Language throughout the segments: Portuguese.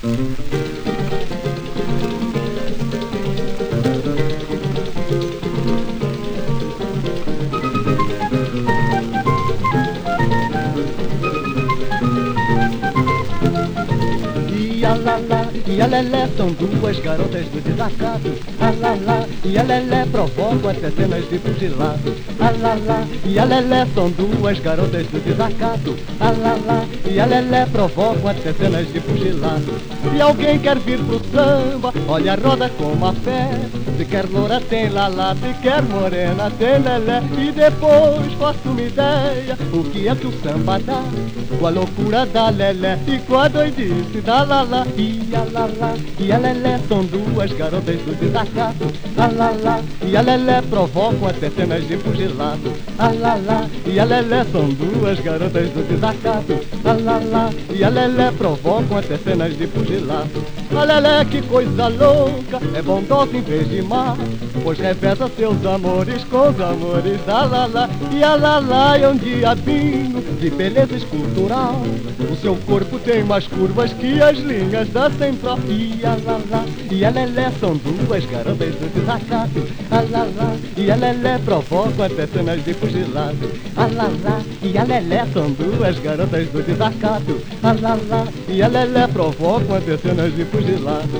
Alalá e alelé são duas garotas do desacato. Alalá e alelé provocam até cenas de pugilado. Alalá e alelé são duas garotas do desacato. Alalá e alelé provocam até cenas de pugilado. Se alguém quer vir pro samba, olha a roda com a fé. Se quer loura tem lalá, se quer morena tem lelé. E depois faço uma ideia, o que é que o samba dá? Com a loucura da lelé e com a doidice da lalá. E a lalá e a lelé são duas garotas do desacato. A lalá e a lelé provocam até cenas de pugilado. A lalá e a lelé são duas garotas do desacato. A lalá e a lelé provocam até cenas de pugilado. A lelé, que coisa louca, é bondosa em vez de má, pois reveza seus amores com os amores da lalá. E a lalá é um diabinho de beleza escultural, o seu corpo tem mais curvas que as linhas da central. E a lalá e a lelé são duas garotas do desacato. A lalá e a lelé provocam até cenas de pugilado. A lalá e a lelé são duas garotas do desacato. A lalá e a lelé provocam até cenas de pugilado.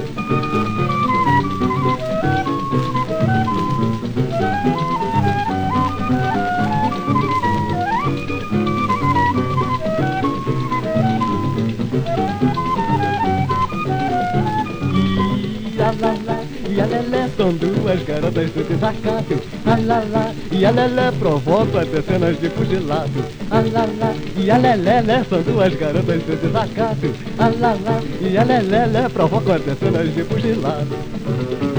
A lalá e a lelé são duas garotas do desacato. A lalá e a lelé provocam até cenas de pugilado. A lalá e a lelé são duas garotas do desacato. A lalá e a lelé provocam até cenas de pugilado.